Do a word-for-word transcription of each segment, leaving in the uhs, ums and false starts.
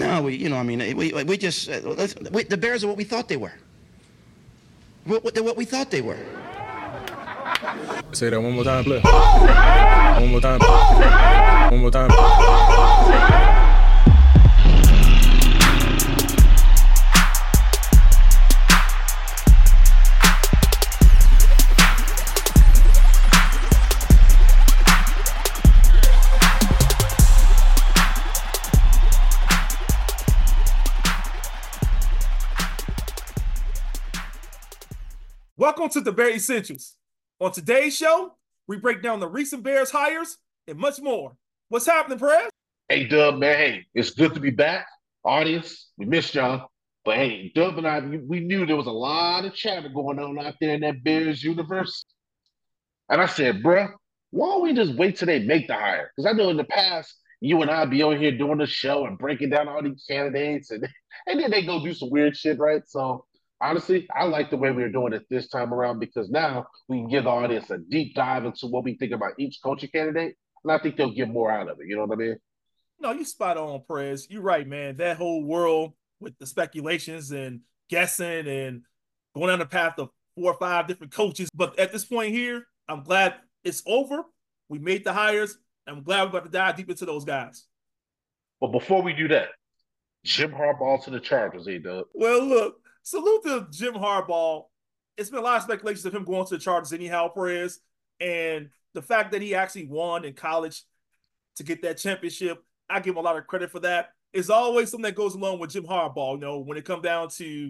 No, we, you know, I mean, we we just uh, let's, we, the Bears are what we thought they were. What, what, they're what we thought they were. Say that one more time, please. One more time. One more time. Welcome to the Bear Essentials. On today's show, we break down the recent Bears hires and much more. What's happening, Perez? Hey, Dub, man, hey, it's good to be back. Audience, we missed y'all. But hey, Dub and I, we knew there was a lot of chatter going on out there in that Bears universe. And I said, bruh, why don't we just wait till they make the hire? Because I know in the past, you and I be on here doing the show and breaking down all these candidates, and, and then they go do some weird shit, right? So honestly, I like the way we're doing it this time around because now we can give the audience a deep dive into what we think about each coaching candidate, and I think they'll get more out of it. You know what I mean? No, you spot on, Perez. You're right, man. That whole world with the speculations and guessing and going down the path of four or five different coaches. But at this point here, I'm glad it's over. We made the hires. I'm glad we're about to dive deep into those guys. But before we do that, Jim Harbaugh to the Chargers, A-Dub. Well, look. Salute to Jim Harbaugh. It's been a lot of speculations of him going to the Chargers anyhow, Perez. And the fact that he actually won in college to get that championship, I give him a lot of credit for that. It's always something that goes along with Jim Harbaugh, you know, when it comes down to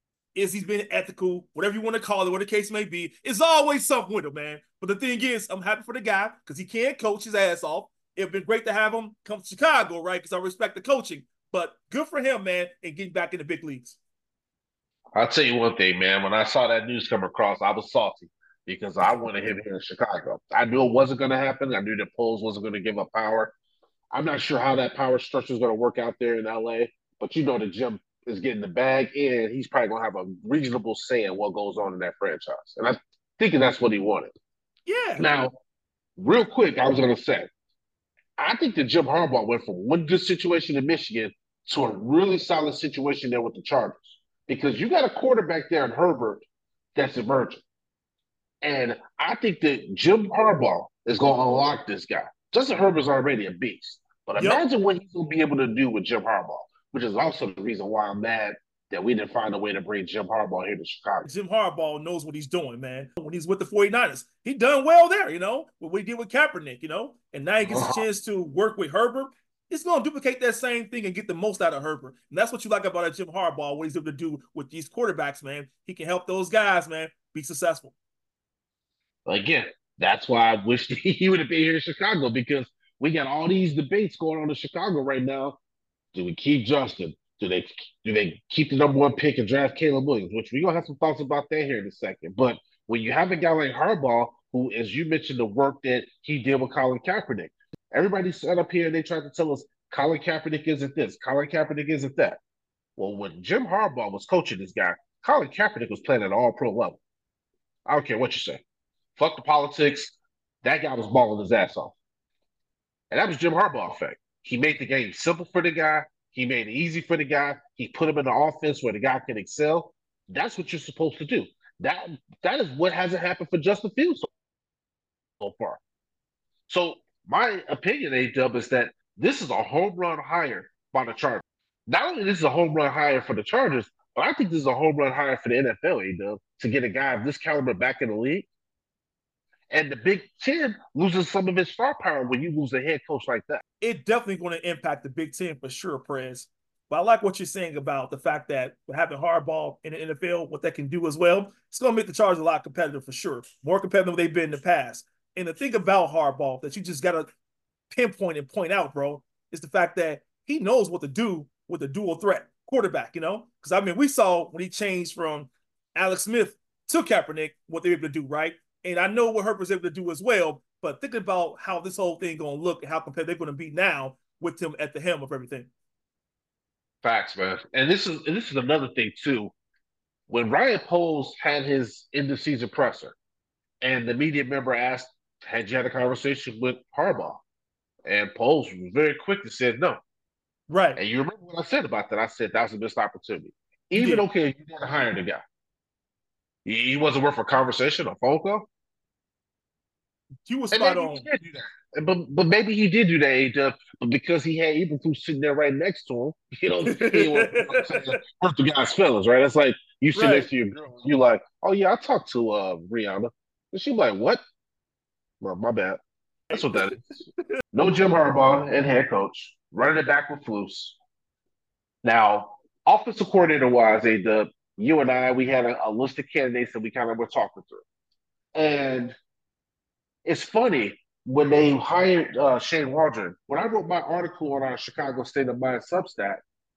is he's been ethical, whatever you want to call it, whatever the case may be. It's always something with him, man. But the thing is, I'm happy for the guy because he can't coach his ass off. It would be great to have him come to Chicago, right, because I respect the coaching. But good for him, man, and getting back in the big leagues. I'll tell you one thing, man. When I saw that news come across, I was salty because I wanted him here in Chicago. I knew it wasn't going to happen. I knew the polls wasn't going to give up power. I'm not sure how that power structure is going to work out there in L A, but you know that Jim is getting the bag, and he's probably going to have a reasonable say in what goes on in that franchise. And I'm thinking that's what he wanted. Yeah. Now, real quick, I was going to say, I think that Jim Harbaugh went from one good situation in Michigan to a really solid situation there with the Chargers. Because you got a quarterback there in Herbert that's emerging. And I think that Jim Harbaugh is going to unlock this guy. Justin Herbert's already a beast. But yep. Imagine what he's going to be able to do with Jim Harbaugh, which is also the reason why I'm mad that we didn't find a way to bring Jim Harbaugh here to Chicago. Jim Harbaugh knows what he's doing, man. When he's with the 49ers, he done well there, you know, what we did with Kaepernick, you know, and now he gets uh-huh. a chance to work with Herbert. It's going to duplicate that same thing and get the most out of Herbert. And that's what you like about Jim Harbaugh, what he's able to do with these quarterbacks, man. He can help those guys, man, be successful. Again, that's why I wish he would have been here in Chicago because we got all these debates going on in Chicago right now. Do we keep Justin? Do they do they keep the number one pick and draft Caleb Williams? Which we're going to have some thoughts about that here in a second. But when you have a guy like Harbaugh, who, as you mentioned, the work that he did with Colin Kaepernick, everybody sat up here and they tried to tell us Colin Kaepernick isn't this, Colin Kaepernick isn't that. Well, when Jim Harbaugh was coaching this guy, Colin Kaepernick was playing at all pro level. I don't care what you say. Fuck the politics. That guy was balling his ass off. And that was Jim Harbaugh effect. He made the game simple for the guy. He made it easy for the guy. He put him in the offense where the guy can excel. That's what you're supposed to do. That That is what hasn't happened for Justin Fields so, so far. So my opinion, A-Dub, is that this is a home run hire by the Chargers. Not only this is a home run hire for the Chargers, but I think this is a home run hire for the N F L, A-Dub, to get a guy of this caliber back in the league. And the Big Ten loses some of its star power when you lose a head coach like that. It's definitely going to impact the Big Ten for sure, Perez. But I like what you're saying about the fact that having Harbaugh in the N F L, what that can do as well, it's going to make the Chargers a lot competitive for sure. More competitive than they've been in the past. And the thing about Harbaugh that you just got to pinpoint and point out, bro, is the fact that he knows what to do with a dual threat quarterback, you know? Because, I mean, we saw when he changed from Alex Smith to Kaepernick, what they were able to do, right? And I know what Herbert's able to do as well, but think about how this whole thing going to look and how competitive they're going to be now with him at the helm of everything. Facts, man. And this is and this is another thing, too. When Ryan Poles had his end-of-season presser, and the media member asked, had you had a conversation with Harbaugh? And Poles was very quick to say no. Right. And you remember what I said about that? I said that was a missed opportunity. You Even did. okay, you didn't hire the guy. He he wasn't worth a conversation, a phone call. You were And spot maybe he on. did do that. But but maybe he did do that, A-Dub, but because he had Eberflus sitting there right next to him, you know, he was you know what I'm saying, hurt the guy's feelings, right? It's like you sit Right. next to your girl, you like, oh yeah, I talked to uh Rihanna. And she like, what? Well, my bad. That's what that is. No Jim Harbaugh and head coach. Running it back with Flus. Now, offensive coordinator wise, A-Dub, you and I, we had a, a list of candidates that we kind of were talking through. And it's funny when they hired uh, Shane Waldron. When I wrote my article on our Chicago State of Mind Substack,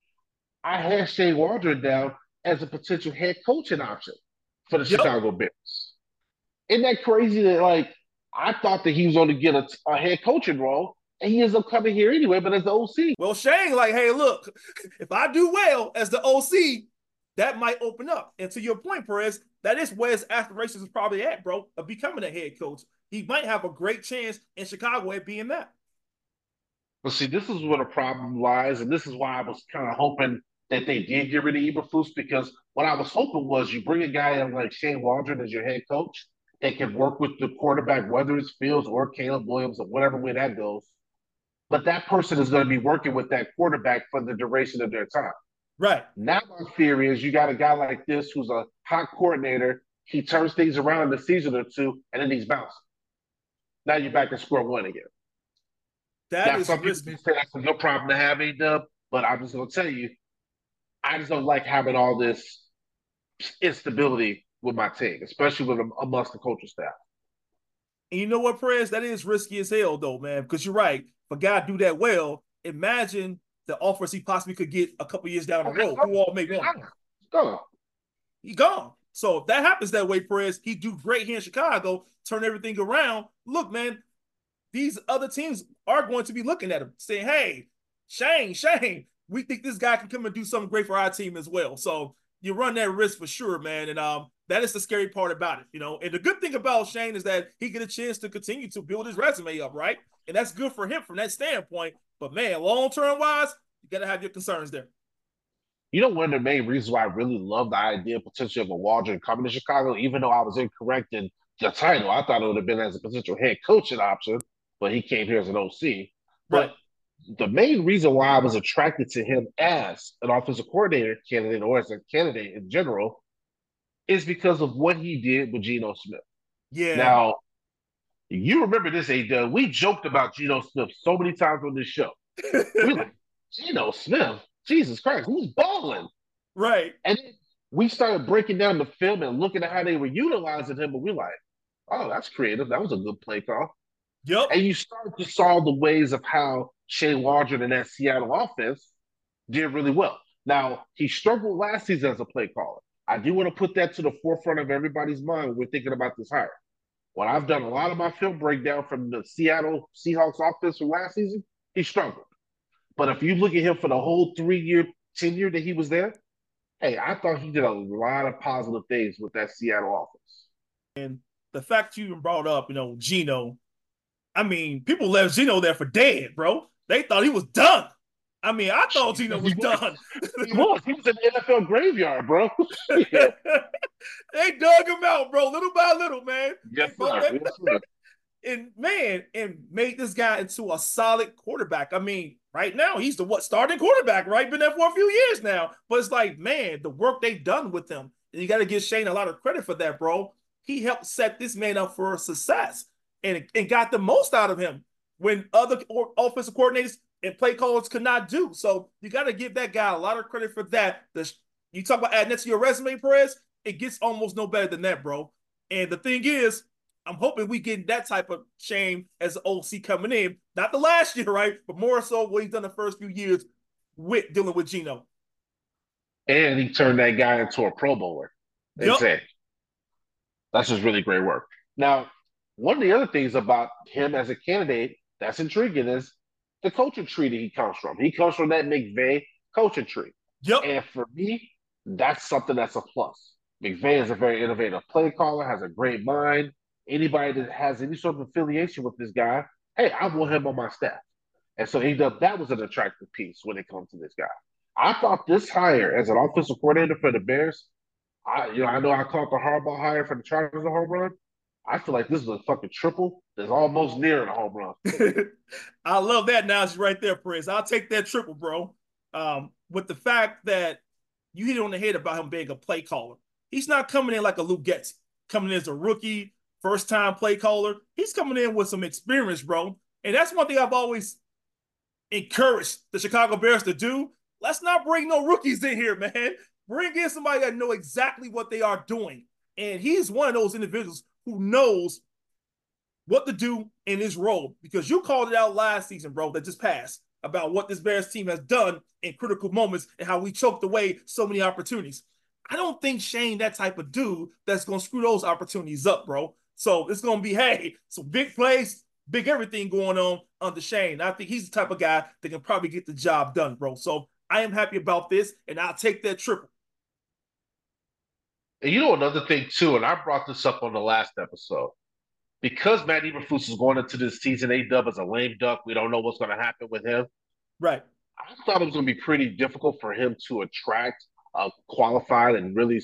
I had Shane Waldron down as a potential head coaching option for the Yep. Chicago Bears. Isn't that crazy that like I thought that he was going to get a, a head coaching role, and he ends up coming here anyway, but as the O C. Well, Shane, like, hey, look, if I do well as the O C, that might open up. And to your point, Perez, that is where his aspirations is probably at, bro, of becoming a head coach. He might have a great chance in Chicago at being that. But see, this is where the problem lies, and this is why I was kind of hoping that they did get rid of Eberflus, because what I was hoping was you bring a guy in like Shane Waldron as your head coach that can work with the quarterback, whether it's Fields or Caleb Williams or whatever way that goes. But that person is going to be working with that quarterback for the duration of their time. Right. Now my fear is you got a guy like this who's a hot coordinator. He turns things around in a season or two, and then he's bouncing. Now you're back to square one again. That now, is some risky. people may say that's a no problem to have, A-Dub, but I'm just going to tell you, I just don't like having all this instability with my team, especially with amongst the coaching staff. And you know what, Perez? That is risky as hell, though, man, because you're right. If a guy do that well, imagine the offers he possibly could get a couple years down the road. Who all may want him? Go. He gone. So if that happens that way, Perez, he do great here in Chicago, turn everything around. Look, man, these other teams are going to be looking at him, saying, hey, Shane, Shane, we think this guy can come and do something great for our team as well. So you run that risk for sure, man. And um, that is the scary part about it, you know. And the good thing about Shane is that he get a chance to continue to build his resume up, right? And that's good for him from that standpoint. But, man, long-term wise, you got to have your concerns there. You know, one of the main reasons why I really love the idea potentially of a Waldron coming to Chicago, even though I was incorrect in the title, I thought it would have been as a potential head coaching option, but he came here as an O C. Right. But the main reason why I was attracted to him as an offensive coordinator candidate or as a candidate in general is because of what he did with Geno Smith. Yeah. Now, you remember this, A-Dub. We joked about Geno Smith so many times on this show. We were like, Geno Smith? Jesus Christ, he's balling. Right. And then we started breaking down the film and looking at how they were utilizing him, and we're like, oh, that's creative. That was a good play call. Yep. And you start to saw the ways of how Shane Waldron and that Seattle offense did really well. Now, he struggled last season as a play caller. I do want to put that to the forefront of everybody's mind when we're thinking about this hire. When I've done a lot of my film breakdown from the Seattle Seahawks offense from last season, he struggled. But if you look at him for the whole three-year tenure that he was there, hey, I thought he did a lot of positive things with that Seattle offense. And the fact you even brought up, you know, Geno, I mean, people left Geno there for dead, bro. They thought he was done. I mean, I thought Geno was, was done. He was. He was in the N F L graveyard, bro. Yeah. They dug him out, bro, little by little, man. Yes, sir. Yes, sir. And, man, and made this guy into a solid quarterback. I mean, right now, he's the what starting quarterback, right? Been there for a few years now. But it's like, man, the work they've done with him, and you got to give Shane a lot of credit for that, bro. He helped set this man up for success and, and got the most out of him when other offensive coordinators and play callers could not do. So you got to give that guy a lot of credit for that. The, you talk about adding that to your resume, Perez, it gets almost no better than that, bro. And the thing is, I'm hoping we get that type of shame as the O C coming in. Not the last year, right? But more so what he's done the first few years with dealing with Geno. And he turned that guy into a Pro Bowler. Yep. That's just really great work. Now, one of the other things about him as a candidate that's intriguing is the coaching tree that he comes from. He comes from that McVay coaching tree. Yep. And for me, that's something that's a plus. McVay is a very innovative play caller, has a great mind. Anybody that has any sort of affiliation with this guy, hey, I want him on my staff. And so A-Dub, that was an attractive piece when it comes to this guy. I thought this hire as an offensive coordinator for the Bears, I you know, I know I called the Harbaugh hire for the Chargers a home run. I feel like this is a fucking triple that's almost near a home run. I love that analogy right there, Prince. I'll take that triple, bro. Um, with the fact that you hit it on the head about him being a play caller. He's not coming in like a Luke Getz, coming in as a rookie, first-time play caller. He's coming in with some experience, bro. And that's one thing I've always encouraged the Chicago Bears to do. Let's not bring no rookies in here, man. Bring in somebody that know exactly what they are doing. And he's one of those individuals who knows what to do in his role, because you called it out last season, bro, that just passed, about what this Bears team has done in critical moments and how we choked away so many opportunities. I don't think Shane that type of dude that's going to screw those opportunities up, bro. So it's going to be, hey, some big plays, big everything going on under Shane. I think he's the type of guy that can probably get the job done, bro. So I am happy about this, and I'll take that triple. And you know another thing, too, and I brought this up on the last episode. Because Matt Eberflus is going into this season A-Dub as a lame duck, we don't know what's going to happen with him. Right. I thought it was going to be pretty difficult for him to attract a qualified and really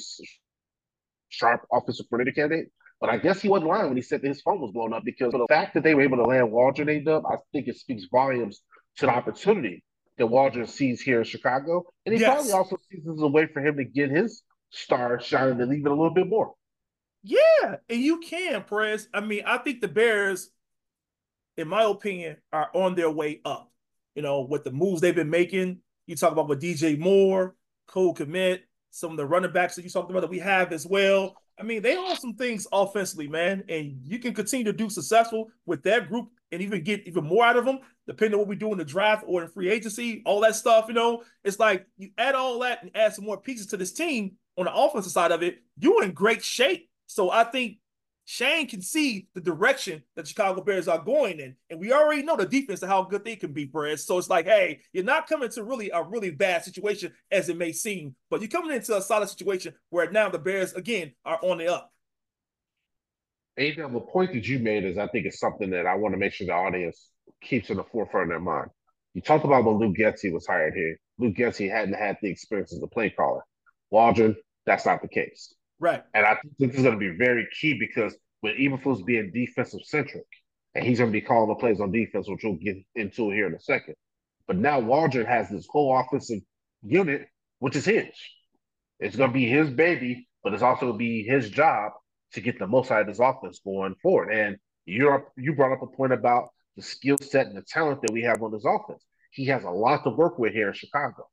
sharp offensive coordinator candidate. But I guess he wasn't lying when he said that his phone was blowing up, because of the fact that they were able to land Waldron A-Dub, I think it speaks volumes to the opportunity that Waldron sees here in Chicago. And he yes. probably also sees this as a way for him to get his star shining and even a little bit more. Yeah, and you can, Perez. I mean, I think the Bears, in my opinion, are on their way up. You know, with the moves they've been making. You talk about with D J Moore, Cole Kmet, some of the running backs that you talked about that we have as well. I mean, they have some things offensively, man, and you can continue to do successful with that group and even get even more out of them, depending on what we do in the draft or in free agency, all that stuff, you know. It's like you add all that and add some more pieces to this team on the offensive side of it, you're in great shape. So I think Shane can see the direction that the Chicago Bears are going in. And we already know the defense and how good they can be, Perez. So it's like, hey, you're not coming to really a really bad situation as it may seem, but you're coming into a solid situation where now the Bears, again, are on the up. Adrian, the point that you made is, I think, is something that I want to make sure the audience keeps in the forefront of their mind. You talked about when Luke Getsy was hired here. Luke Getsy hadn't had the experience as a play caller. Waldron, that's not the case. Right. And I think this is going to be very key, because with Eberflus being defensive centric, and he's going to be calling the plays on defense, which we'll get into here in a second. But now Waldron has this whole offensive unit, which is his. It's going to be his baby, but it's also going to be his job to get the most out of this offense going forward. And you're you brought up a point about the skill set and the talent that we have on this offense. He has a lot to work with here in Chicago.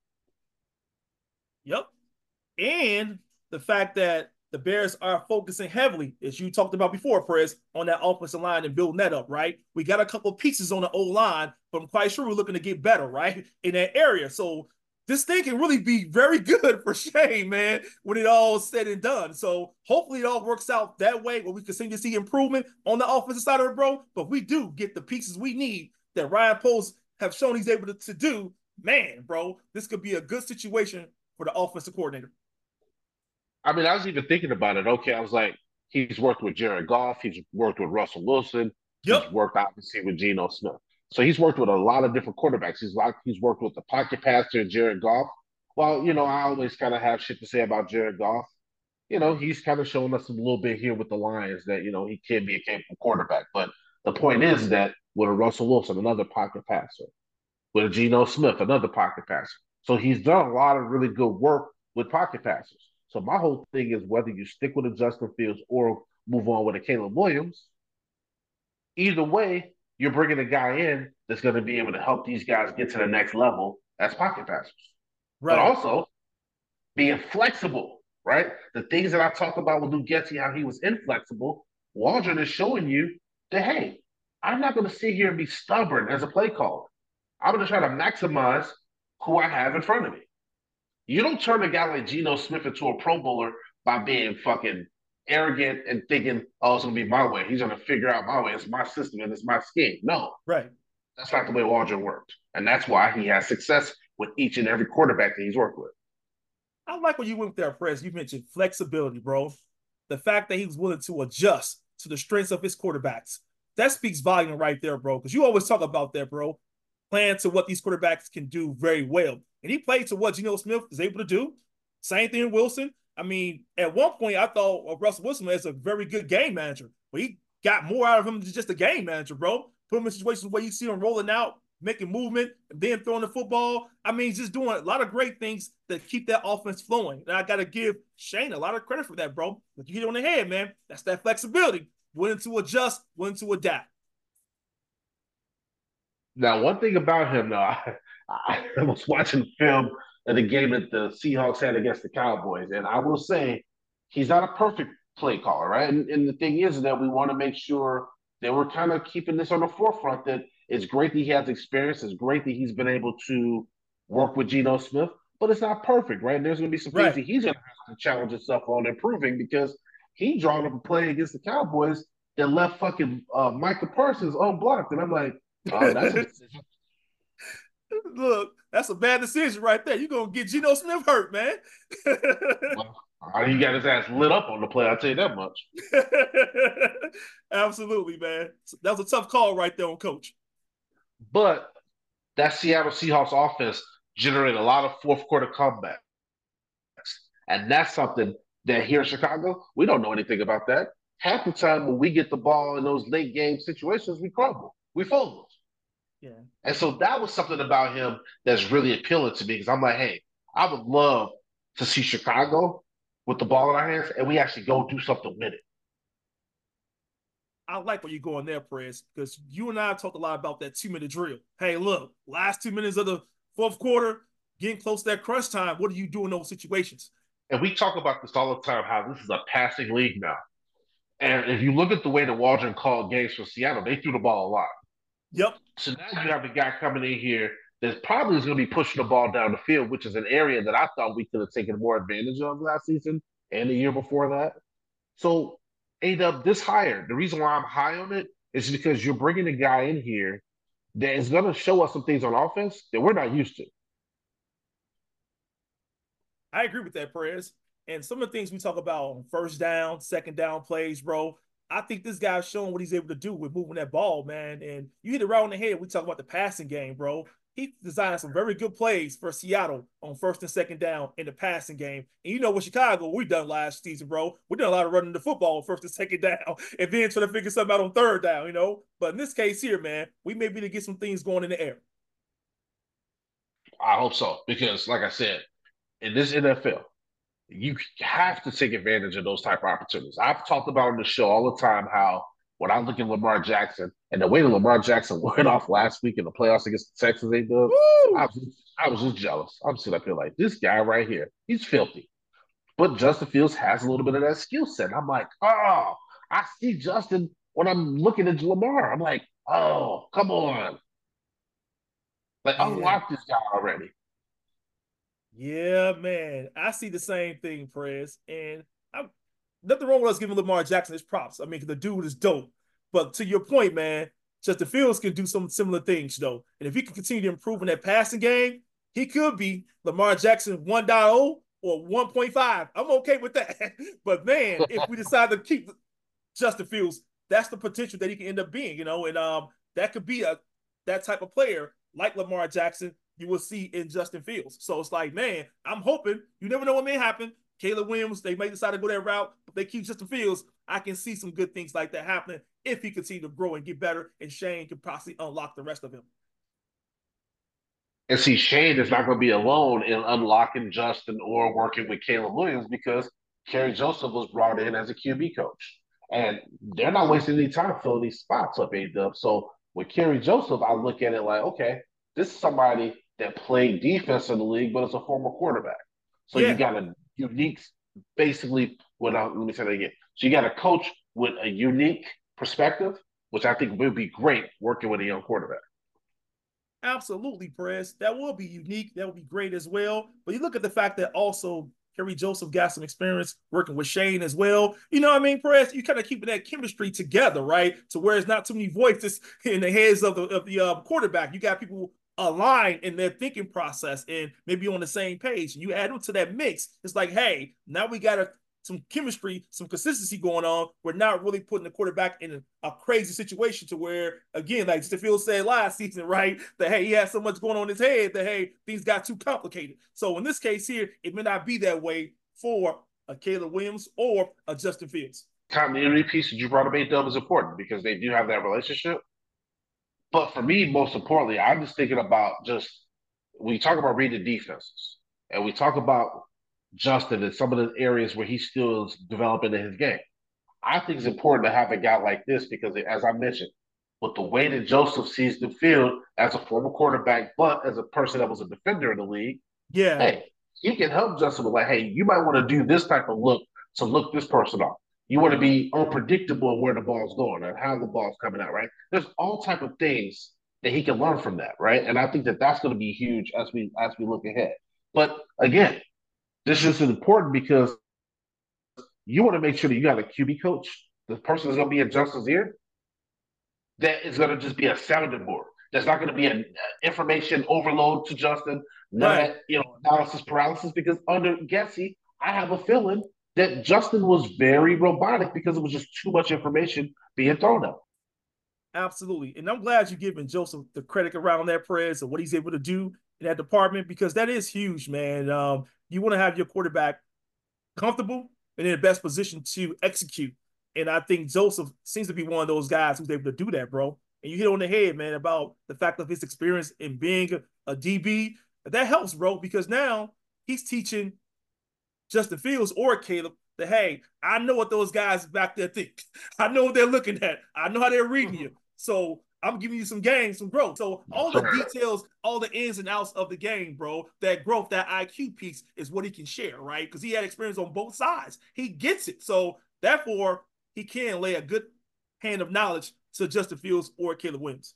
Yep. And the fact that the Bears are focusing heavily, as you talked about before, Perez, on that offensive line and building that up, right? We got a couple of pieces on the O-line, but I'm quite sure we're looking to get better, right, in that area. So this thing can really be very good for Shane, man, when it all is said and done. So hopefully it all works out that way, where we continue to see improvement on the offensive side of it, bro. But we do get the pieces we need that Ryan Poles have shown he's able to, to do. Man, bro, this could be a good situation for the offensive coordinator. I mean, I was even thinking about it. Okay, I was like, he's worked with Jared Goff. He's worked with Russell Wilson. Yep. He's worked, obviously, with Geno Smith. So he's worked with a lot of different quarterbacks. He's like he's worked with the pocket passer, Jared Goff. Well, you know, I always kind of have shit to say about Jared Goff. You know, he's kind of showing us a little bit here with the Lions that, you know, he can be a capable quarterback. But the point is that with a Russell Wilson, another pocket passer, with a Geno Smith, another pocket passer. So he's done a lot of really good work with pocket passers. So my whole thing is, whether you stick with a Justin Fields or move on with a Caleb Williams, either way, you're bringing a guy in that's going to be able to help these guys get to the next level as pocket passers. Right. But also being flexible, right? The things that I talk about with Luke Getsy, how he was inflexible, Waldron is showing you that, hey, I'm not going to sit here and be stubborn as a play caller. I'm going to try to maximize who I have in front of me. You don't turn a guy like Geno Smith into a Pro Bowler by being fucking arrogant and thinking, oh, it's going to be my way. He's going to figure out my way. It's my system and it's my scheme. No. Right. That's not the way Waldron worked. And that's why he has success with each and every quarterback that he's worked with. I like when you went there, Prez. You mentioned flexibility, bro. The fact that he was willing to adjust to the strengths of his quarterbacks. That speaks volume right there, bro, because you always talk about that, bro. playing to what these quarterbacks can do very well. And he played to what Geno Smith is able to do. Same thing with Wilson. I mean, at one point, I thought of Russell Wilson as a very good game manager, but he got more out of him than just a game manager, bro. Put him in situations where you see him rolling out, making movement, and then throwing the football. I mean, just doing a lot of great things to keep that offense flowing. And I got to give Shane a lot of credit for that, bro. But you hit it on the head, man. That's that flexibility. Willing to adjust, willing to adapt. Now, one thing about him, though, I, I was watching film of the game that the Seahawks had against the Cowboys, and I will say he's not a perfect play caller, right? And, and the thing is that we want to make sure that we're kind of keeping this on the forefront, that it's great that he has experience. It's great that he's been able to work with Geno Smith, but it's not perfect, right? And there's going to be some things Right. that he's going to have to challenge himself on improving, because he drawn up a play against the Cowboys that left fucking uh, Micah Parsons unblocked. And I'm like, oh, that's a decision. Look, that's a bad decision right there. You're going to get Geno Smith hurt, man. Well, he got his ass lit up on the play, I'll tell you that much. Absolutely, man. That was a tough call right there on Coach. But that Seattle Seahawks offense generated a lot of fourth quarter comebacks. And that's something that here in Chicago, we don't know anything about that. Half the time when we get the ball in those late game situations, we crumble. We fold. Yeah. And so that was something about him that's really appealing to me, because I'm like, hey, I would love to see Chicago with the ball in our hands and we actually go do something with it. I like where you're going there, Perez, because you and I have talked a lot about that two-minute drill. Hey, look, last two minutes of the fourth quarter, getting close to that crunch time, what do you do in those situations? And we talk about this all the time, how this is a passing league now. And if you look at the way the Waldron called games for Seattle, they threw the ball a lot. Yep. So now you have a guy coming in here that probably is going to be pushing the ball down the field, which is an area that I thought we could have taken more advantage of last season and the year before that. So, A-Dub, this hire, the reason why I'm high on it is because you're bringing a guy in here that is going to show us some things on offense that we're not used to. I agree with that, Perez. And some of the things we talk about on first down, second down plays, bro, I think this guy's showing what he's able to do with moving that ball, man. And you hit it right on the head. We talk about the passing game, bro. He designed some very good plays for Seattle on first and second down in the passing game. And you know, with Chicago, we done last season, bro. We done a lot of running the football on first and second down, and then trying to figure something out on third down, you know. But in this case here, man, we may be to get some things going in the air. I hope so, because like I said, in this N F L, you have to take advantage of those type of opportunities. I've talked about on the show all the time how when I look at Lamar Jackson and the way that Lamar Jackson went off last week in the playoffs against the Texans, they did, I was, I was just jealous. I'm sitting up here like, this guy right here, he's filthy. But Justin Fields has a little bit of that skill set. I'm like, oh, I see Justin when I'm looking at Lamar. I'm like, oh, come on. Like, Yeah. unlock this guy already. Yeah, man. I see the same thing, Perez. And I'm nothing wrong with us giving Lamar Jackson his props. I mean, the dude is dope. But to your point, man, Justin Fields can do some similar things, though. And if he can continue to improve in that passing game, he could be Lamar Jackson one point oh or one point five. I'm okay with that. But, man, if we decide to keep Justin Fields, that's the potential that he can end up being, you know. And um, that could be a that type of player like Lamar Jackson you will see in Justin Fields. So it's like, man, I'm hoping. You never know what may happen. Caleb Williams, they may decide to go that route, but they keep Justin Fields. I can see some good things like that happening if he continues to grow and get better, and Shane can possibly unlock the rest of him. And see, Shane is not going to be alone in unlocking Justin or working with Caleb Williams, because Kerry Joseph was brought in as a Q B coach. And they're not wasting any time filling these spots up, A-Dub. So with Kerry Joseph, I look at it like, okay, this is somebody that played defense in the league, but is a former quarterback. So Yeah. you got a unique, basically, well, let me say that again. So you got a coach with a unique perspective, which I think would be great working with a young quarterback. Absolutely, Perez. That will be unique. That would be great as well. But you look at the fact that also Kerry Joseph got some experience working with Shane as well. You know what I mean, Perez? You kind of keeping that chemistry together, right? To where it's not too many voices in the heads of the, of the uh, quarterback. You got people aligned in their thinking process and maybe on the same page. And you add them to that mix. It's like, hey, now we got to some chemistry, some consistency going on. We're not really putting the quarterback in a, a crazy situation to where, again, like Stefanski said last season, right, that, hey, he had so much going on in his head that, hey, things got too complicated. So in this case here, it may not be that way for a Caleb Williams or a Justin Fields. Continuity piece that you brought up, A-Dub, is important because they do have that relationship. But for me, most importantly, I'm just thinking about just, we talk about reading defenses, and we talk about Justin and some of the areas where he still is developing in his game. I think it's important to have a guy like this because, as I mentioned, with the way that Joseph sees the field as a former quarterback, but as a person that was a defender in the league, yeah, hey, he can help Justin with like, hey, you might want to do this type of look to look this person off. You want to be unpredictable where the ball's going and how the ball's coming out, right? There's all type of things that he can learn from that, right? And I think that that's going to be huge as we as we look ahead. But again, this is important because you want to make sure that you got a Q B coach, the person that's going to be in Justin's ear, that is going to just be a sounding board. There's not going to be an information overload to Justin, none right. of that, you know, analysis paralysis. Because under Getsy, I have a feeling that Justin was very robotic because it was just too much information being thrown out. Absolutely. And I'm glad you're giving Joseph the credit around that, Perez, and what he's able to do in that department, because that is huge, man. Um, you want to have your quarterback comfortable and in the best position to execute. And I think Joseph seems to be one of those guys who's able to do that, bro. And you hit on the head, man, about the fact of his experience in being a, a D B. That helps, bro, because now he's teaching Justin Fields or Caleb that, hey, I know what those guys back there think. I know what they're looking at. I know how they're reading you. So I'm giving you some gains, some growth. So all the details, all the ins and outs of the game, bro, that growth, that I Q piece is what he can share, right? Because he had experience on both sides. He gets it. So therefore, he can lay a good hand of knowledge to Justin Fields or Caleb Williams.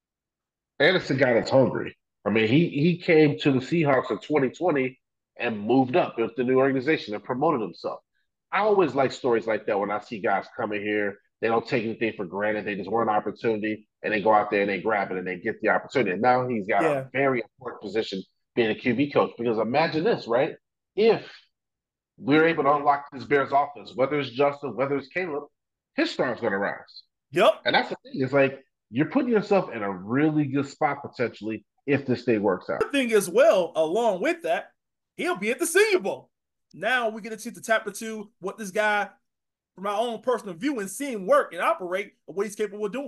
And it's a guy that's hungry. I mean, he he came to the Seahawks in twenty twenty and moved up with the new organization and promoted himself. I always like stories like that when I see guys coming here. They don't take anything for granted. They just want an opportunity, and they go out there and they grab it and they get the opportunity. And now he's got yeah. a very important position being a Q B coach. Because imagine this, right? If we're able to unlock this Bears offense, whether it's Justin, whether it's Caleb, his star's going to rise. Yep. And that's the thing. It's like you're putting yourself in a really good spot potentially if this thing works out. The thing as well, along with that, he'll be at the Senior Bowl. Now we get a chance to tap into what this guy, from our own personal view and seeing work and operate, of what he's capable of doing.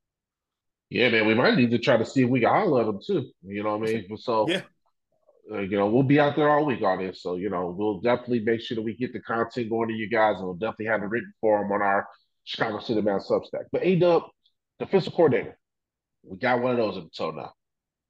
Yeah, man, we might need to try to see if we can holler at him too. You know what I mean? So, yeah. uh, you know, we'll be out there all week on this. So, you know, we'll definitely make sure that we get the content going to you guys, and we'll definitely have it written for them on our Chicago City Man Substack. But A-Dub, defensive coordinator, we got one of those in the toe now.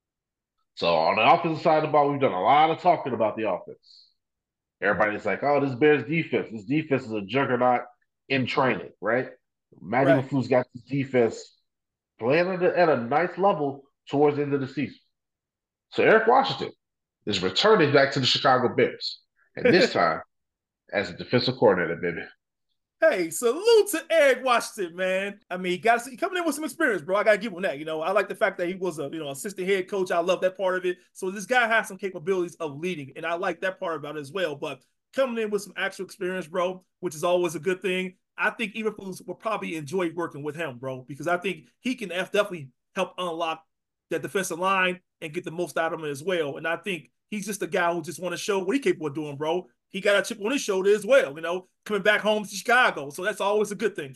So on the offensive side of the ball, we've done a lot of talking about the offense. Everybody's like, oh, this Bears defense. This defense is a juggernaut in training, right? Matty right. LaFleur's got this defense playing at a, at a nice level towards the end of the season. So Eric Washington is returning back to the Chicago Bears. And this time as a defensive coordinator, baby. Hey, salute to Eric Washington, man. I mean, he got he coming in with some experience, bro. I gotta give him that. You know, I like the fact that he was a you know assistant head coach. I love that part of it. So this guy has some capabilities of leading, and I like that part about it as well. But coming in with some actual experience, bro, which is always a good thing. I think Eberflus will probably enjoy working with him, bro, because I think he can definitely help unlock that defensive line and get the most out of him as well. And I think he's just a guy who just want to show what he's capable of doing, bro. He got a chip on his shoulder as well, you know, coming back home to Chicago. So that's always a good thing.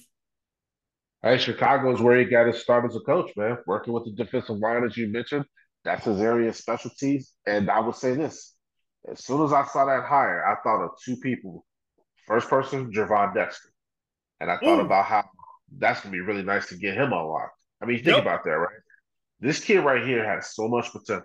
Hey, Chicago is where he got his start as a coach, man. Working with the defensive line, as you mentioned, that's his area of specialties. And I would say this, as soon as I saw that hire, I thought of two people. First person, Gervon Dexter. And I thought Ooh. about how that's going to be really nice to get him unlocked. I mean, you think yep. about that, right? This kid right here has so much potential.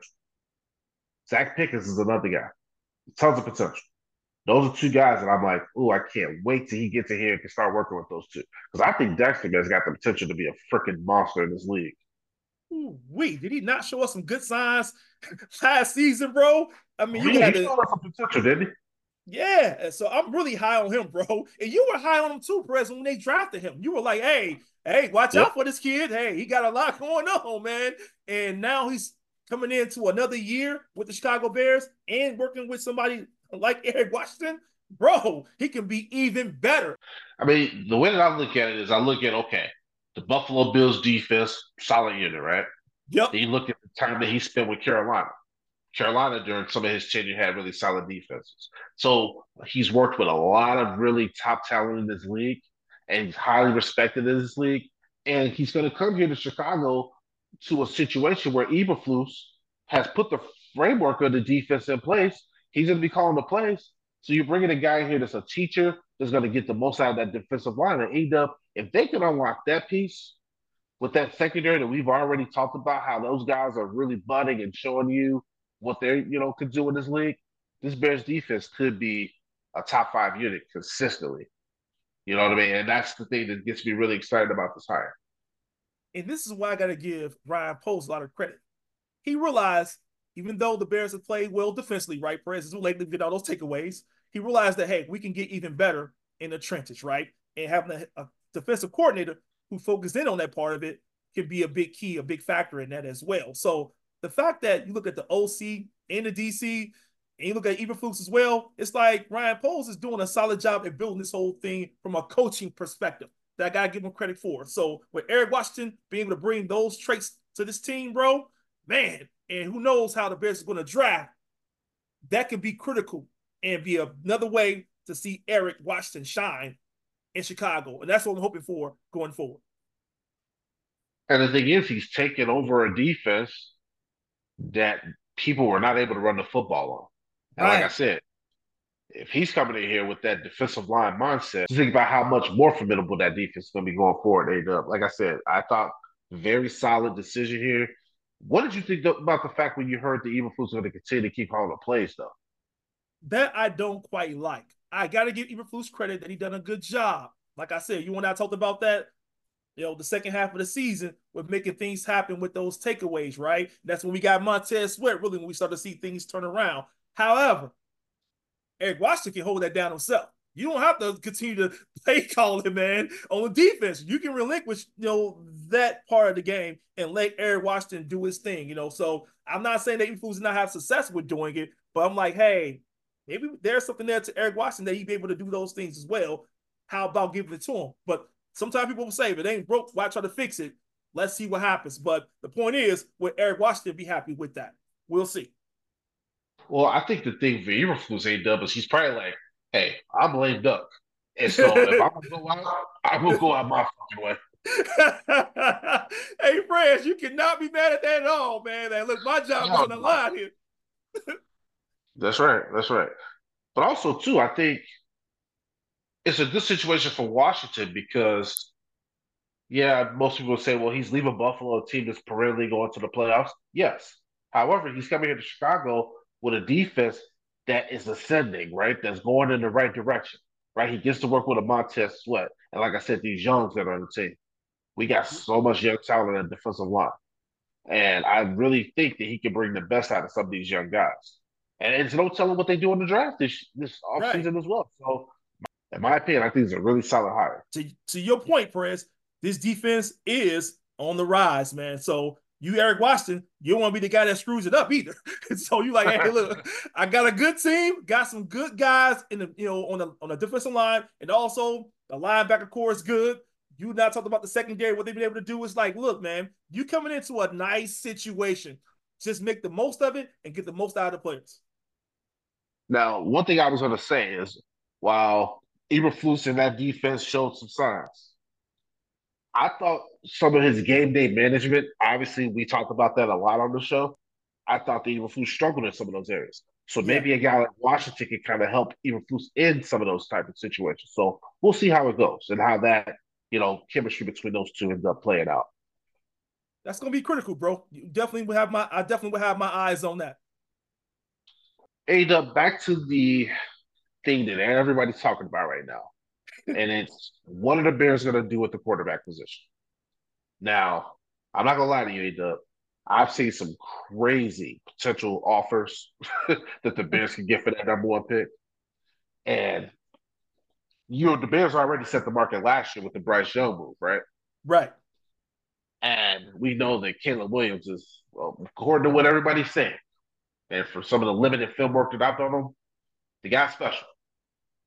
Zach Pickens is another guy. Tons of potential. Those are two guys that I'm like, oh, I can't wait till he gets in here and can start working with those two. Because I think Dexter has got the potential to be a freaking monster in this league. Ooh, wait, did he not show us some good signs last season, bro? I mean, you he, had he to... showed us some potential, didn't he? Yeah, so I'm really high on him, bro. And you were high on him too, President, when they drafted him. You were like, hey, hey, watch yep. out for this kid. Hey, he got a lot going on, man. And now he's coming into another year with the Chicago Bears and working with somebody like Eric Washington. bro, he can be even better. I mean, the way that I look at it is I look at, okay, the Buffalo Bills defense, solid unit, right? Yep. Then you look at the time that he spent with Carolina. Carolina during some of his tenure had really solid defenses. So he's worked with a lot of really top talent in this league, and he's highly respected in this league. And he's going to come here to Chicago to a situation where Eberflus has put the framework of the defense in place. He's going to be calling the plays. So you're bringing a guy here that's a teacher that's going to get the most out of that defensive line. And A-Dub, if they can unlock that piece with that secondary that we've already talked about, how those guys are really budding and showing you what they you know could do in this league, this Bears defense could be a top five unit consistently. You know what I mean? And that's the thing that gets me really excited about this hire. And this is why I got to give Ryan Poles a lot of credit. He realized, even though the Bears have played well defensively, right, Perez is lately get all those takeaways, he realized that, hey, we can get even better in the trenches, right? And having a, a defensive coordinator who focused in on that part of it can be a big key, a big factor in that as well. So the fact that you look at the O C and the D C, and you look at Eberflus as well, it's like Ryan Poles is doing a solid job at building this whole thing from a coaching perspective that I got to give him credit for. So with Eric Washington being able to bring those traits to this team, bro, man, and who knows how the Bears are going to draft, that can be critical and be another way to see Eric Washington shine in Chicago. And that's what I'm hoping for going forward. And the thing is, he's taken over a defense that people were not able to run the football on. And Right. like I said, if he's coming in here with that defensive line mindset, think about how much more formidable that defense is going to be going forward. A-Dub. Like I said, I thought very solid decision here. What did you think about the fact when you heard the Eberflus was going to continue to keep calling the plays, though? That I don't quite like. I got to give Eberflus credit that he done a good job. Like I said, you and I talked about that, you know, the second half of the season with making things happen with those takeaways, right? That's when we got Montez Sweat, really, when we started to see things turn around. However, Eric Washington can hold that down himself. You don't have to continue to play call him, man, on the defense. You can relinquish, you know, that part of the game and let Eric Washington do his thing, you know. So I'm not saying that Eberflus did not have success with doing it, but I'm like, hey, maybe there's something there to Eric Washington that he'd be able to do those things as well. How about giving it to him? But sometimes people will say, if it ain't broke, why try to fix it? Let's see what happens. But the point is, will Eric Washington be happy with that? We'll see. Well, I think the thing for Eberflus A-Dub is he's probably like, hey, I'm lame duck. And so if I'm going to go out, I'm going to go out my fucking way. Hey, Fred, you cannot be mad at that at all, man. Hey, look, my job No, is on the line here. That's right. That's right. But also, too, I think it's a good situation for Washington because, yeah, most people say, well, he's leaving Buffalo, a team that's perennially going to the playoffs. Yes. However, he's coming here to Chicago with a defense that is ascending, right? That's going in the right direction, right? He gets to work with a Montez Sweat. And like I said, these youngs that are on the team. We got so much young talent in the defensive line. And I really think that he can bring the best out of some of these young guys. And it's no telling what they do in the draft this, this offseason right. as well. So, in my opinion, I think it's a really solid hire. To, to your point, Perez, this defense is on the rise, man. So, you, Eric Washington, you don't want to be the guy that screws it up either. So you like, hey, look, I got a good team, got some good guys in the, you know, on the on the defensive line, and also the linebacker core is good. You not talking about the secondary, what they've been able to do is like, look, man, you coming into a nice situation. Just make the most of it and get the most out of the players. Now, one thing I was going to say is, while Eberflus and that defense showed some signs, I thought some of his game day management, obviously we talked about that a lot on the show. I thought the Eberflus struggled in some of those areas. So maybe yeah. a guy like Washington can kind of help Eberflus in some of those type of situations. So we'll see how it goes and how that, you know, chemistry between those two ends up playing out. That's going to be critical, bro. You definitely will have my, I definitely will have my eyes on that. A-Dub, back to the thing that everybody's talking about right now. And it's what are the Bears going to do with the quarterback position? Now, I'm not going to lie to you, A-Dub. I've seen some crazy potential offers that the Bears can get for that number one pick. And, you know, the Bears already set the market last year with the Bryce Young move, right? Right. And we know that Caleb Williams is, well, according to what everybody's saying, and for some of the limited film work that I've done on him, the guy's special.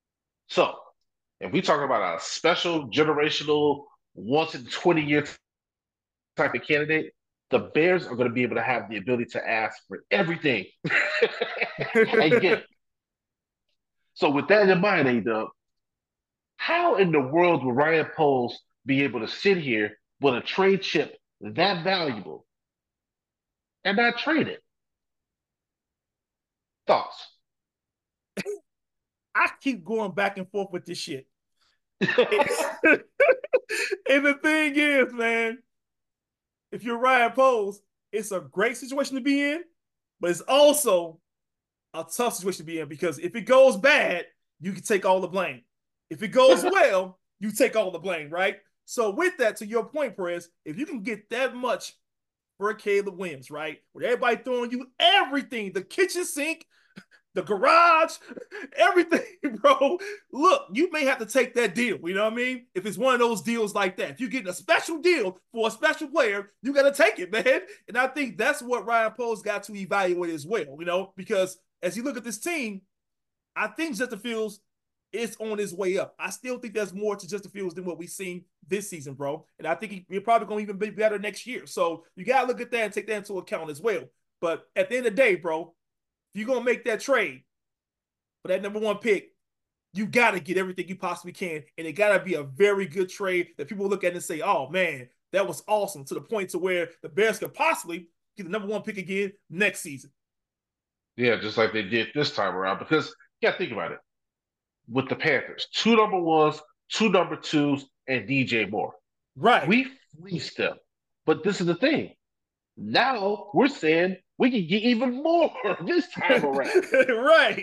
So, if we talk about a special generational, once in twenty year type of candidate, the Bears are going to be able to have the ability to ask for everything and get it. So, with that in mind, A-Dub, how in the world will Ryan Poles be able to sit here with a trade chip that valuable and not trade it? Thoughts? I keep going back and forth with this shit. And the thing is, man, if you're Ryan Poles, it's a great situation to be in, but it's also a tough situation to be in because if it goes bad, you can take all the blame. If it goes well, you take all the blame, right? So with that, to your point, Perez, if you can get that much for Caleb Williams, right, with everybody throwing you everything, the kitchen sink, the garage, everything, bro. Look, you may have to take that deal. You know what I mean? If it's one of those deals like that, if you're getting a special deal for a special player, you got to take it, man. And I think that's what Ryan Poles got to evaluate as well, you know, because as you look at this team, I think Justin Fields is on his way up. I still think there's more to Justin Fields than what we've seen this season, bro. And I think he, he's probably going to even be better next year. So you got to look at that and take that into account as well. But at the end of the day, bro, if you're going to make that trade for that number one pick, you got to get everything you possibly can. And it got to be a very good trade that people look at and say, oh, man, that was awesome, to the point to where the Bears could possibly get the number one pick again next season. Yeah, just like they did this time around. Because, yeah, think about it. With the Panthers, two number ones, two number twos, and D J Moore. Right. We fleeced them. But this is the thing. Now we're saying we can get even more this time around. Right.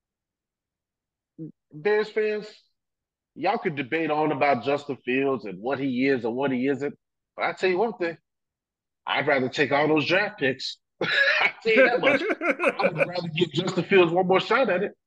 Bears fans, y'all could debate on about Justin Fields and what he is and what he isn't. But I tell you one thing, I'd rather take all those draft picks. I tell you that much. I would rather give Justin Fields one more shot at it.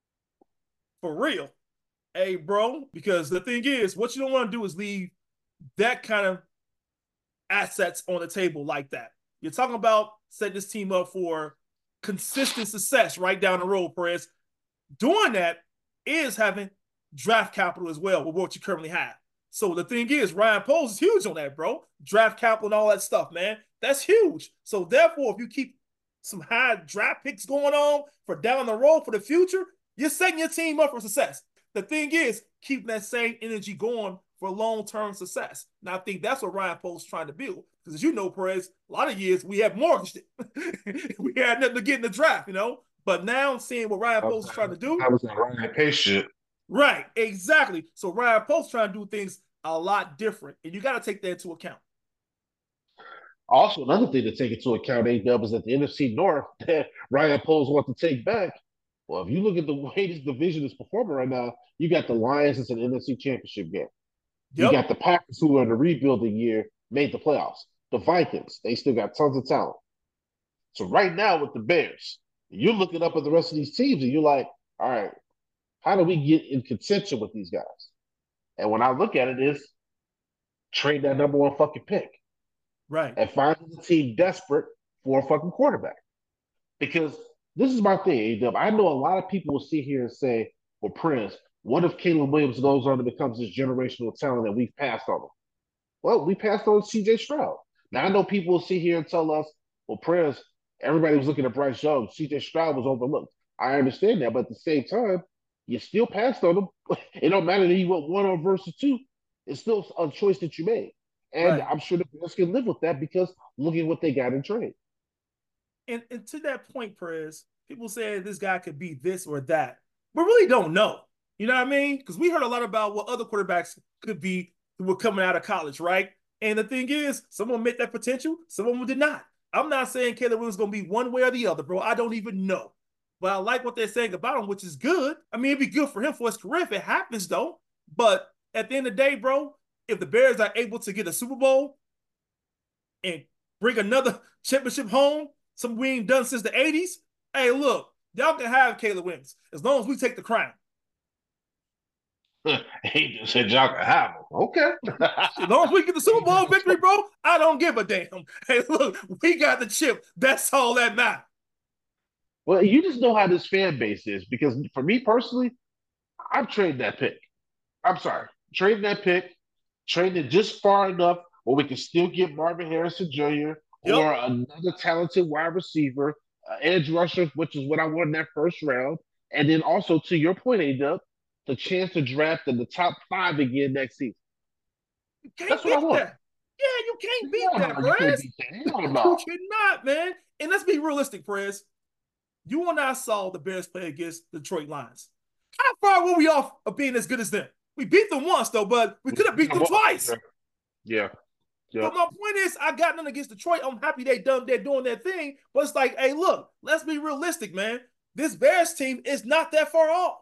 For real. Hey, bro, because the thing is, what you don't want to do is leave that kind of assets on the table like that. You're talking about setting this team up for consistent success right down the road, Perez. Doing that is having draft capital as well with what you currently have. So the thing is, Ryan Poles is huge on that, bro. Draft capital and all that stuff, man. That's huge. So therefore, if you keep some high draft picks going on for down the road for the future, you're setting your team up for success. The thing is, keeping that same energy going for long-term success. Now, I think that's what Ryan Poles is trying to build. Because as you know, Perez, a lot of years we have mortgaged it. We had nothing to get in the draft, you know? But now seeing what Ryan Poles is trying to do. I was not Ryan Pace shit. Right, exactly. So Ryan Poles trying to do things a lot different. And you got to take that into account. Also, another thing to take into account, A-Dub, is that the N F C North that Ryan Poles wants to take back. Well, if you look at the way this division is performing right now, you got the Lions as an N F C championship game. Yep. You got the Packers, who are in the rebuilding year, made the playoffs. The Vikings, they still got tons of talent. So right now with the Bears, you're looking up at the rest of these teams and you're like, all right, how do we get in contention with these guys? And when I look at it is trade that number one fucking pick. Right. And find a team desperate for a fucking quarterback. Because this is my thing, A-Dub. I know a lot of people will sit here and say, well, Prince, what if Caleb Williams goes on and becomes this generational talent and we've passed on him? Well, we passed on C J Stroud. Now, I know people will sit here and tell us, well, Prince, everybody was looking at Bryce Young. C J Stroud was overlooked. I understand that, but at the same time, you still passed on him. It don't matter that you went one or versus two. It's still a choice that you made. And right. I'm sure the Bears can live with that because look at what they got in trade. And, and to that point, Perez, people say this guy could be this or that, but really don't know. You know what I mean? Because we heard a lot about what other quarterbacks could be who were coming out of college, right? And the thing is, some of them met that potential, some of them did not. I'm not saying Caleb Williams is going to be one way or the other, bro. I don't even know. But I like what they're saying about him, which is good. I mean, it'd be good for him for his career if it happens, though. But at the end of the day, bro, if the Bears are able to get a Super Bowl and bring another championship home, something we ain't done since the eighties, hey, look, y'all can have Caleb Williams as long as we take the crown. He just said y'all can have him. Okay. As long as we get the Super Bowl victory, bro, I don't give a damn. Hey, look, we got the chip. That's all that matters. Well, you just know how this fan base is because for me personally, I'm trading that pick. I'm sorry, trading that pick, trading it just far enough where we can still get Marvin Harrison Junior Yep. or another talented wide receiver, uh, edge rusher, which is what I want in that first round. And then also, to your point, A-Dub, the chance to draft in the top five again next season. You can't That's what beat I want. that. Yeah, you can't beat No, that, no, you can't Perez. beat that. Hell You no. cannot, man. And let's be realistic, Perez. You and I saw the Bears play against the Detroit Lions. How far were we off of being as good as them? We beat them once, though, but we could have beat them twice. Yeah. Yeah. But my point is, I got nothing against Detroit. I'm happy they done they're doing their thing. But it's like, hey, look, let's be realistic, man. This Bears team is not that far off.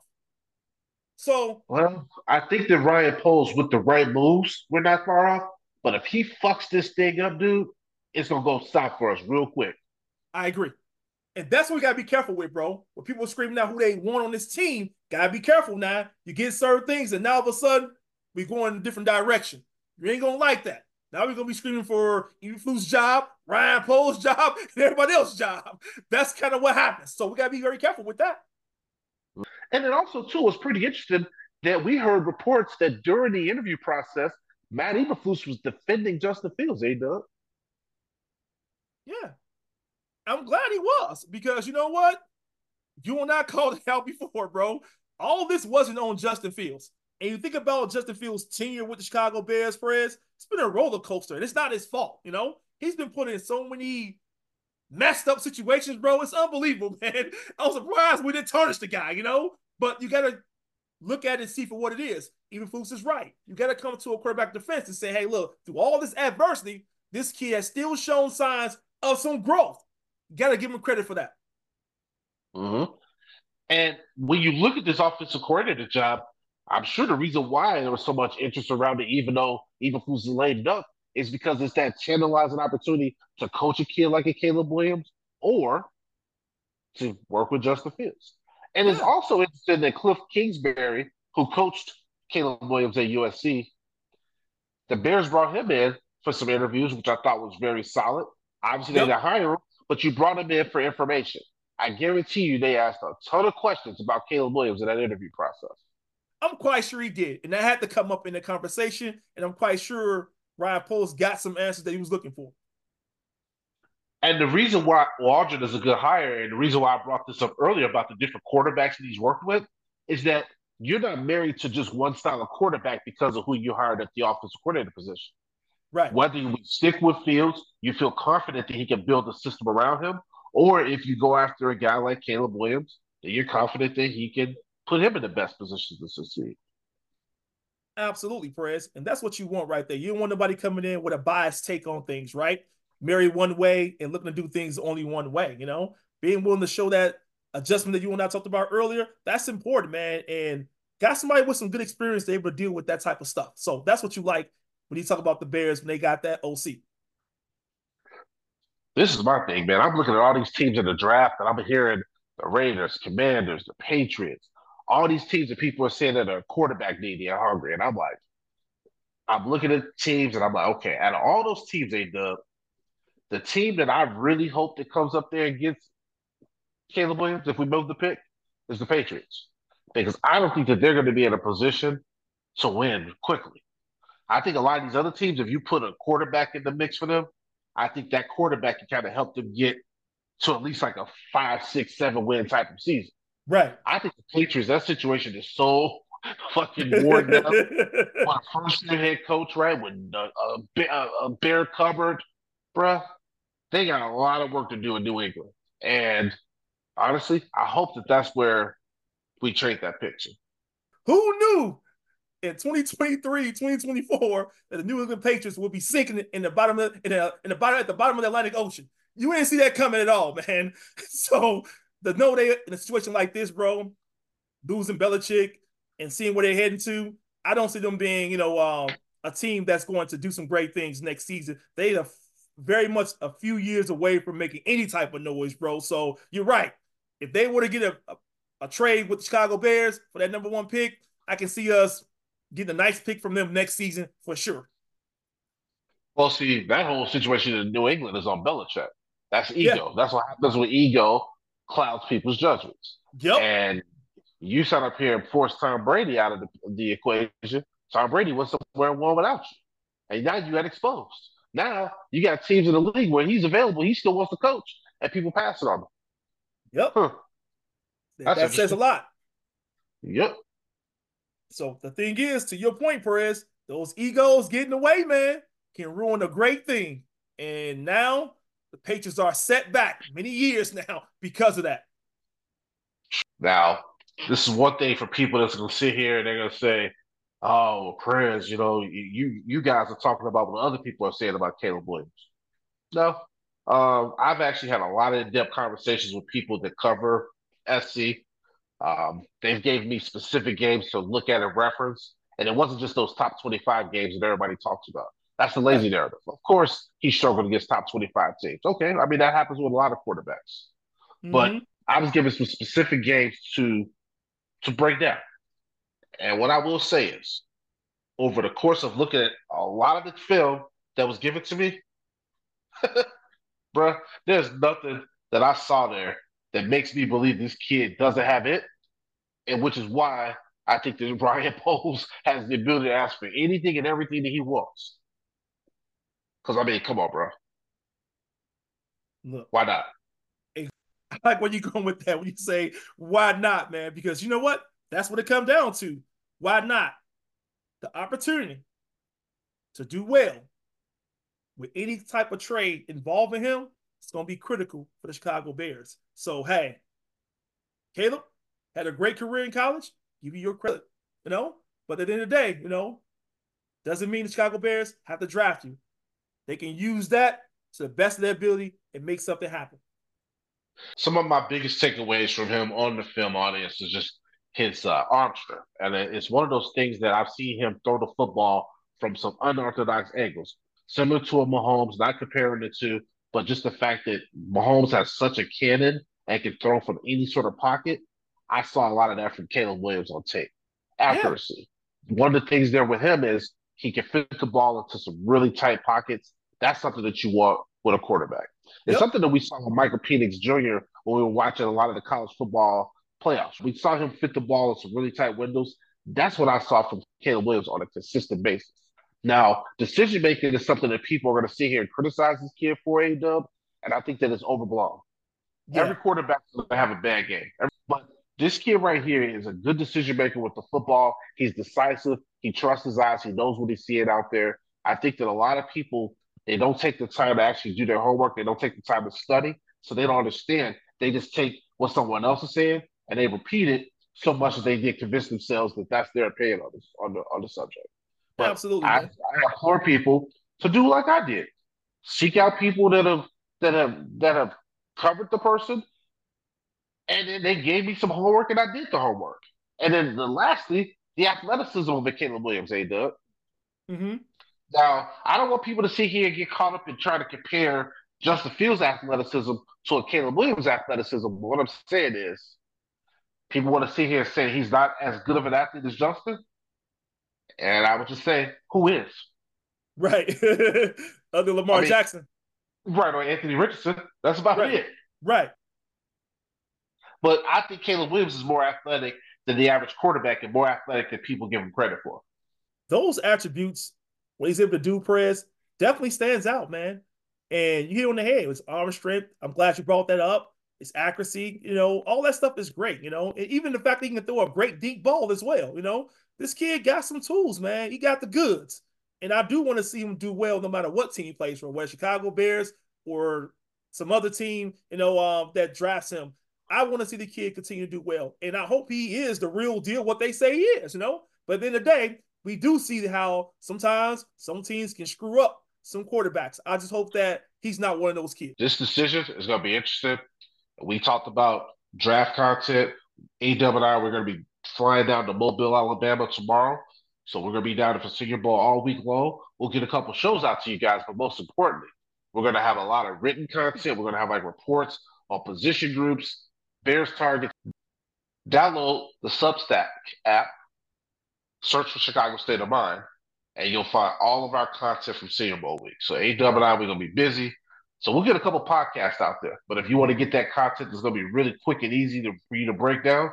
So, well, I think that Ryan Poles with the right moves, we're not far off. But if he fucks this thing up, dude, it's gonna go stop for us real quick. I agree. And that's what we gotta be careful with, bro. When people are screaming out who they want on this team, gotta be careful now. You get certain things, and now all of a sudden, we're going in a different direction. You ain't gonna like that. Now we're gonna be screaming for Eberflus' job, Ryan Poles' job, and everybody else's job. That's kind of what happens. So we gotta be very careful with that. And then also, too, it's pretty interesting that we heard reports that during the interview process, Matt Eberflus was defending Justin Fields, A-Dub. Yeah. I'm glad he was, because you know what? You and I called it out before, bro. All this wasn't on Justin Fields. And you think about Justin Fields' tenure with the Chicago Bears, Perez, it's been a roller coaster, and it's not his fault, you know? He's been put in so many messed up situations, bro. It's unbelievable, man. I was surprised we didn't tarnish the guy, you know? But you got to look at it and see for what it is. Eberflus is right. You got to come to a quarterback defense and say, hey, look, through all this adversity, this kid has still shown signs of some growth. You got to give him credit for that. Mm-hmm. And when you look at this offensive coordinator job, I'm sure the reason why there was so much interest around it, even though Eberflus is laid up, is because it's that tantalizing opportunity to coach a kid like a Caleb Williams or to work with Justin Fields. And yeah. It's also interesting that Cliff Kingsbury, who coached Caleb Williams at U S C, the Bears brought him in for some interviews, which I thought was very solid. Obviously, yep. They didn't hire him, but you brought him in for information. I guarantee you they asked a ton of questions about Caleb Williams in that interview process. I'm quite sure he did. And that had to come up in the conversation, and I'm quite sure Ryan Poles got some answers that he was looking for. And the reason why Waldron is a good hire, and the reason why I brought this up earlier about the different quarterbacks that he's worked with, is that you're not married to just one style of quarterback because of who you hired at the offensive coordinator position. Right. Whether you stick with Fields, you feel confident that he can build a system around him, or if you go after a guy like Caleb Williams, then you're confident that he can put him in the best position to succeed. Absolutely, Perez. And that's what you want right there. You don't want nobody coming in with a biased take on things, right? Married one way and looking to do things only one way, you know? Being willing to show that adjustment that you and I talked about earlier, that's important, man. And got somebody with some good experience to able to deal with that type of stuff. So that's what you like when you talk about the Bears when they got that O C. This is my thing, man. I'm looking at all these teams in the draft, and I'm hearing the Raiders, Commanders, the Patriots, all these teams that people are saying that are quarterback needy and hungry. And I'm like, I'm looking at teams, and I'm like, okay, out of all those teams they dub, the team that I really hope that comes up there and gets Caleb Williams, if we move the pick, is the Patriots. Because I don't think that they're going to be in a position to win quickly. I think a lot of these other teams, if you put a quarterback in the mix for them, I think that quarterback can kind of help them get to at least like a five, six, seven win type of season. Right. I think the Patriots, that situation is so fucking worn up. On a first year head coach, right, with a, a, a bare cupboard, bruh, they got a lot of work to do in New England. And honestly, I hope that that's where we trade that picture. Who knew in twenty twenty-three, twenty twenty-four that the New England Patriots would be sinking in the bottom of in the, in the bottom at the bottom of the Atlantic Ocean? You didn't see that coming at all, man. So the know they in a situation like this, bro, losing Belichick and seeing where they're heading to, I don't see them being, you know, um, a team that's going to do some great things next season. They are very much a few years away from making any type of noise, bro. So you're right. If they were to get a, a, a trade with the Chicago Bears for that number one pick, I can see us getting a nice pick from them next season for sure. Well, see, that whole situation in New England is on Belichick. That's ego. Yeah. That's what happens when ego clouds people's judgments. Yep. And You sat up here and forced Tom Brady out of the, the equation. Tom Brady went somewhere and won without you. And now you got exposed. Now you got teams in the league where he's available. He still wants to coach, and people passing on him. Yep. Huh. That, that says a lot. Yep. So the thing is, to your point, Perez, those egos getting away, man, can ruin a great thing. And now the Patriots are set back many years now because of that. Now, this is one thing for people that's going to sit here and they're going to say, oh, Perez, you know, you you guys are talking about what other people are saying about Caleb Williams. No. Um, I've actually had a lot of in-depth conversations with people that cover S C. Um, they've gave me specific games to look at and reference, and it wasn't just those top twenty-five games that everybody talks about. That's the lazy narrative. Of course, he struggled against top twenty-five teams. Okay, I mean, that happens with a lot of quarterbacks. Mm-hmm. But I was given some specific games to to break down. And what I will say is, over the course of looking at a lot of the film that was given to me, bruh, there's nothing that I saw there that makes me believe this kid doesn't have it, and which is why I think that Ryan Poles has the ability to ask for anything and everything that he wants. Because, I mean, come on, bro. Look, why not? I like where you're going with that when you say, why not, man? Because you know what? That's what it comes down to. Why not? The opportunity to do well with any type of trade involving him, it's going to be critical for the Chicago Bears. So, hey, Caleb had a great career in college. Give you your credit, you know? But at the end of the day, you know, doesn't mean the Chicago Bears have to draft you. They can use that to the best of their ability and make something happen. Some of my biggest takeaways from him on the film audience is just his uh, arm strength. And it's one of those things that I've seen him throw the football from some unorthodox angles. Similar to a Mahomes, not comparing the two, but just the fact that Mahomes has such a cannon and can throw from any sort of pocket. I saw a lot of that from Caleb Williams on tape. Accuracy. Yeah. One of the things there with him is he can fit the ball into some really tight pockets. That's something that you want with a quarterback. It's yep. something that we saw with Michael Penix Junior when we were watching a lot of the college football playoffs. We saw him fit the ball in some really tight windows. That's what I saw from Caleb Williams on a consistent basis. Now, decision-making is something that people are going to sit here and criticize this kid for, A-Dub, and I think that it's overblown. Yeah. Every quarterback is going to have a bad game. But this kid right here is a good decision-maker with the football. He's decisive. He trusts his eyes. He knows what he's seeing out there. I think that a lot of people, they don't take the time to actually do their homework. They don't take the time to study, so they don't understand. They just take what someone else is saying, and they repeat it so much that they get convinced themselves that that's their opinion on, this, on, the, on the subject. But Absolutely. I, I implore people to do like I did. Seek out people that have that have that have covered the person, and then they gave me some homework, and I did the homework. And then the, lastly, the athleticism of Caleb Williams, A-Dub. Mm-hmm. Now, I don't want people to sit here and get caught up in trying to compare Justin Fields' athleticism to a Caleb Williams' athleticism. But what I'm saying is, people want to sit here and say he's not as good of an athlete as Justin. And I would just say, who is? Right. Other Lamar I mean, Jackson. Right, or Anthony Richardson. That's about right. it. Right. But I think Caleb Williams is more athletic than the average quarterback and more athletic than people give him credit for. Those attributes, what he's able to do, Perez, definitely stands out, man. And you hit on the head. It's arm strength. I'm glad you brought that up. It's accuracy. You know, all that stuff is great, you know. And even the fact that he can throw a great deep ball as well, you know. This kid got some tools, man. He got the goods. And I do want to see him do well no matter what team he plays for, whether Chicago Bears or some other team, you know, uh, that drafts him. I want to see the kid continue to do well. And I hope he is the real deal, what they say he is, you know. But at the end of the day, we do see how sometimes some teams can screw up some quarterbacks. I just hope that he's not one of those kids. This decision is going to be interesting. We talked about draft content. A-Dub and I, we're going to be flying down to Mobile, Alabama tomorrow. So we're going to be down at the Senior Bowl all week long. We'll get a couple shows out to you guys, but most importantly, we're going to have a lot of written content. We're going to have like reports on position groups, Bears targets. Download the Substack app, search for Chicago State of Mind, and you'll find all of our content from Senior Bowl week. So A-Dub and I, we're going to be busy. So we'll get a couple podcasts out there. But if you want to get that content that's going to be really quick and easy to, for you to break down,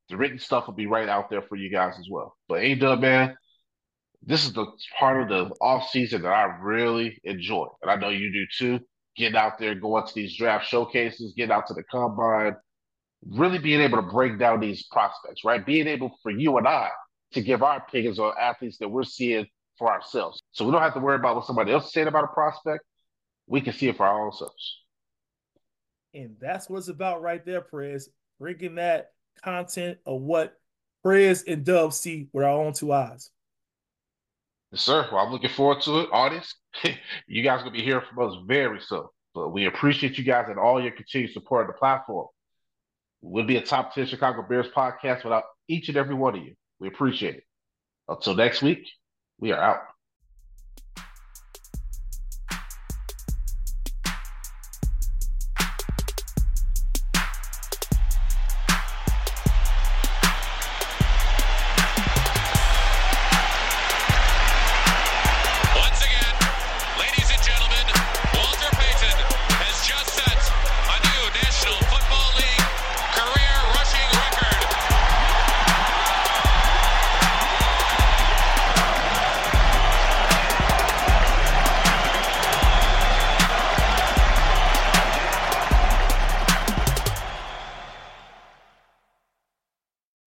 the written stuff will be right out there for you guys as well. But A-Dub, man, this is the part of the off season that I really enjoy, and I know you do too. Getting out there, going to these draft showcases, getting out to the combine, really being able to break down these prospects, right? Being able for you and I to give our opinions on athletes that we're seeing for ourselves. So we don't have to worry about what somebody else is saying about a prospect. We can see it for our own selves. And that's what it's about right there, Prez. Bringing that content of what Prez and Dub see with our own two eyes. Yes, sir. Well, I'm looking forward to it. Audience, you guys are going to be hearing from us very soon. But we appreciate you guys and all your continued support of the platform. We'll be a top ten Chicago Bears podcast without each and every one of you. We appreciate it. Until next week, we are out.